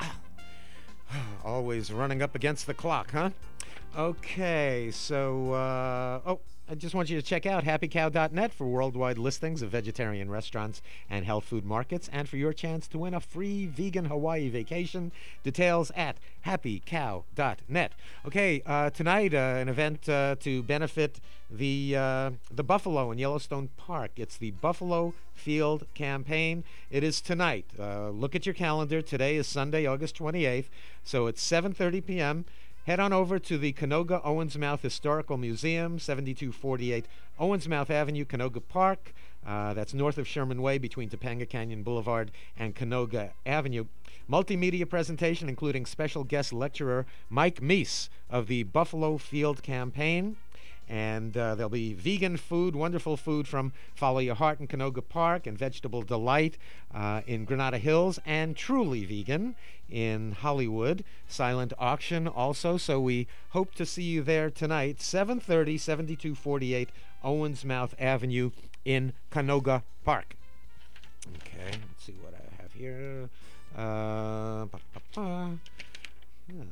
Always running up against the clock, huh? Okay, so, uh, oh, I just want you to check out happy cow dot net for worldwide listings of vegetarian restaurants and health food markets, and for your chance to win a free vegan Hawaii vacation. Details at happy cow dot net. Okay, uh, tonight, uh, an event uh, to benefit the uh, the buffalo in Yellowstone Park. It's the Buffalo Field Campaign. It is tonight. Uh, look at your calendar. Today is Sunday, August twenty-eighth, so it's seven thirty p.m. Head on over to the Canoga Owensmouth Historical Museum, seventy-two forty-eight Owensmouth Avenue, Canoga Park. Uh, that's north of Sherman Way between Topanga Canyon Boulevard and Canoga Avenue. Multimedia presentation including special guest lecturer Mike Meese of the Buffalo Field Campaign. And uh, there'll be vegan food, wonderful food from Follow Your Heart in Canoga Park and Vegetable Delight uh, in Granada Hills, and Truly Vegan in Hollywood. Silent auction also, so we hope to see you there tonight, seven thirty, seventy-two forty-eight Owensmouth Avenue in Canoga Park. Okay, let's see what I have here. Uh, ba, ba, ba. Yeah,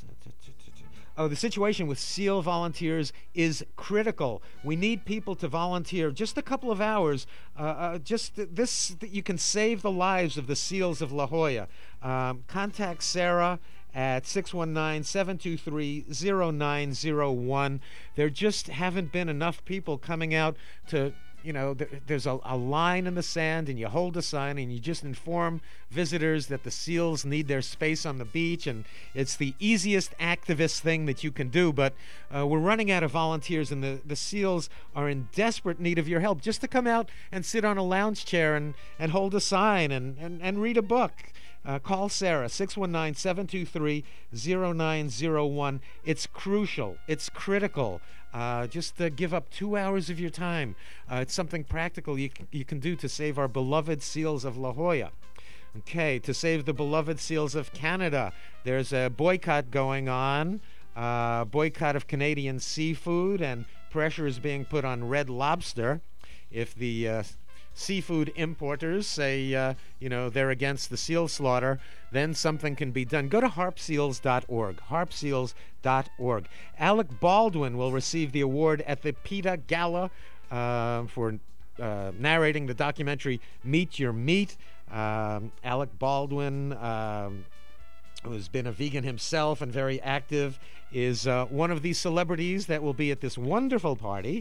Oh, the situation with SEAL volunteers is critical. We need people to volunteer just a couple of hours. Uh, uh, just th- this, th- you can save the lives of the SEALs of La Jolla. Um, contact Sarah at six one nine, seven two three, zero nine zero one. There just haven't been enough people coming out to, you know, th- there's a, a line in the sand, and you hold a sign and you just inform visitors that the SEALs need their space on the beach, and it's the easiest activist thing that you can do. But uh, we're running out of volunteers, and the, the SEALs are in desperate need of your help, just to come out and sit on a lounge chair and, and hold a sign and, and, and read a book. Uh, call Sarah, six one nine, seven two three, zero nine zero one. It's crucial. It's critical. Uh, just uh, give up two hours of your time. Uh, it's something practical you, c- you can do to save our beloved SEALs of La Jolla. Okay, to save the beloved SEALs of Canada, there's a boycott going on, uh, boycott of Canadian seafood, and pressure is being put on Red Lobster. If the uh, seafood importers say, uh, you know, they're against the seal slaughter, then something can be done. Go to harp seals dot org, harp seals dot org. Alec Baldwin will receive the award at the PETA Gala uh, for uh, narrating the documentary Meet Your Meat. Um, Alec Baldwin, um, who's been a vegan himself and very active, is uh, one of these celebrities that will be at this wonderful party.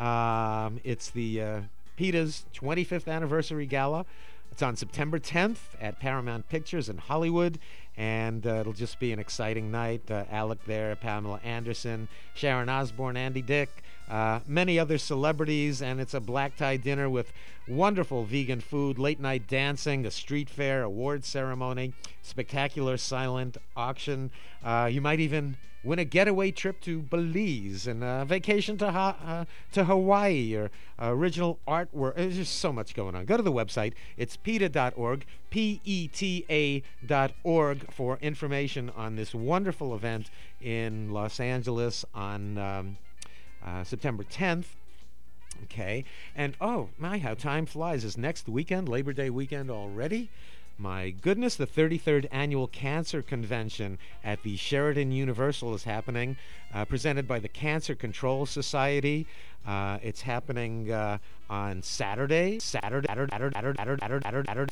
Um, it's the uh, PETA's twenty-fifth anniversary gala. It's on September tenth at Paramount Pictures in Hollywood, and uh, it'll just be an exciting night. Uh, Alec there, Pamela Anderson, Sharon Osbourne, Andy Dick, uh, many other celebrities, and it's a black tie dinner with wonderful vegan food, late night dancing, a street fair, award ceremony, spectacular silent auction. Uh, you might even win a getaway trip to Belize and a vacation to ha- uh, to Hawaii or uh, original artwork. There's just so much going on. Go to the website. It's P E T A dot org, P E T A dot org, for information on this wonderful event in Los Angeles on um, uh, September tenth. Okay. And, oh, my, how time flies. Is next weekend, Labor Day weekend already? My goodness, the thirty-third Annual Cancer Convention at the Sheraton Universal is happening, uh, presented by the Cancer Control Society. Uh, it's happening uh, on Saturday, Saturday, Saturday, Saturday, Saturday,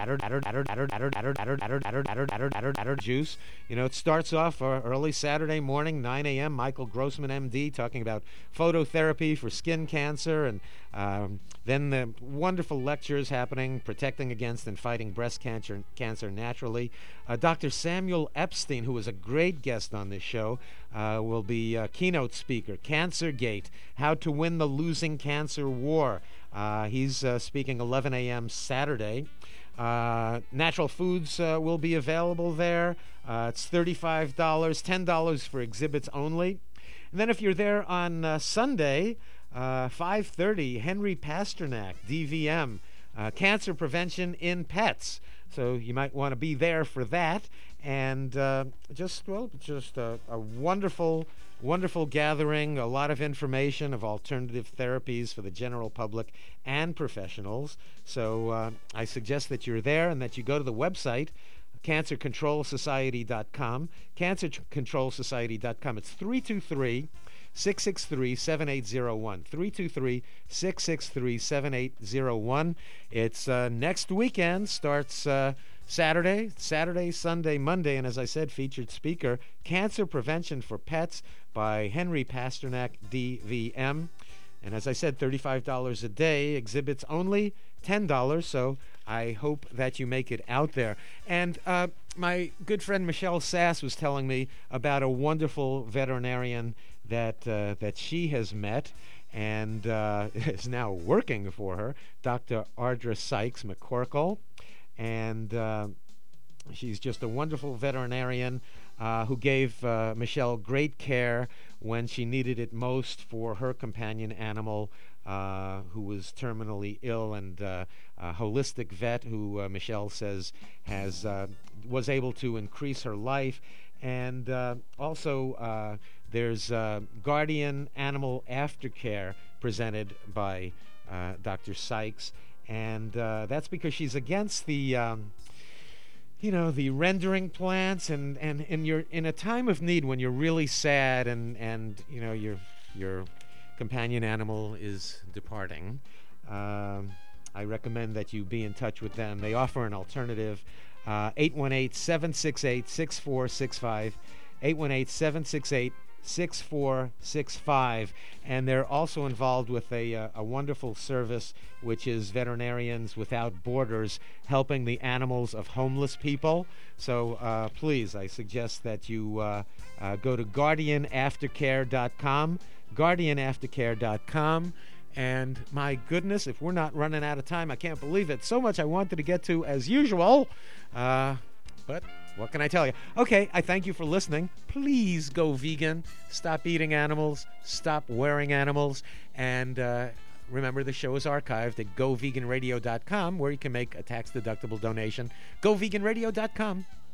Saturday, Saturday, juice. You know, it starts off uh, early Saturday morning, nine a.m. Michael Grossman, M D, talking about phototherapy for skin cancer, and um, then the wonderful lectures happening, protecting against and fighting breast cancer, cancer naturally. Uh, Doctor Samuel Epstein, who was a great guest on this show, uh, will be a keynote speaker. Cancergate, How to Win the Losing Cancer War. Uh, he's uh, speaking eleven a.m. Saturday. Uh, natural foods uh, will be available there. Uh, it's thirty-five dollars, ten dollars for exhibits only. And then if you're there on uh, Sunday, uh, five thirty, Henry Pasternak, D V M, uh, Cancer Prevention in Pets. So you might want to be there for that. And uh, just, well, just a, a wonderful, wonderful gathering, a lot of information of alternative therapies for the general public and professionals. So uh, I suggest that you're there and that you go to the website, cancer control society dot com, cancer control society dot com. It's three two three, six six three, seven eight zero one, three two three, six six three, seven eight zero one. It's uh, next weekend, starts uh, Saturday, Saturday, Sunday, Monday, and as I said, featured speaker, Cancer Prevention for Pets by Henry Pasternak, D V M. And as I said, thirty-five dollars a day, exhibits only ten dollars, so I hope that you make it out there. And uh, my good friend Michelle Sass was telling me about a wonderful veterinarian that uh, that she has met and uh, is now working for her, Doctor Ardra Sykes McCorkle. And uh, she's just a wonderful veterinarian uh, who gave uh, Michelle great care when she needed it most for her companion animal, uh, who was terminally ill, and uh, a holistic vet who uh, Michelle says has uh, was able to increase her life. And uh, also uh, there's uh, Guardian Animal Aftercare presented by uh, Doctor Sykes. And uh, that's because she's against the, um, you know, the rendering plants, and, and, and you're in a time of need when you're really sad and, and you know, your your companion animal is departing. Um, I recommend that you be in touch with them. They offer an alternative. Uh, eight one eight, seven six eight, six four six five, eight one eight, seven six eight, six four six five. And they're also involved with a, uh, a wonderful service, which is Veterinarians Without Borders, helping the animals of homeless people. So uh, please, I suggest that you uh, uh, go to guardian aftercare dot com, guardian aftercare dot com. And my goodness, if we're not running out of time, I can't believe it. So much I wanted to get to as usual. Uh, but what can I tell you? Okay, I thank you for listening. Please go vegan. Stop eating animals. Stop wearing animals. And uh, remember, the show is archived at go vegan radio dot com, where you can make a tax-deductible donation. go vegan radio dot com.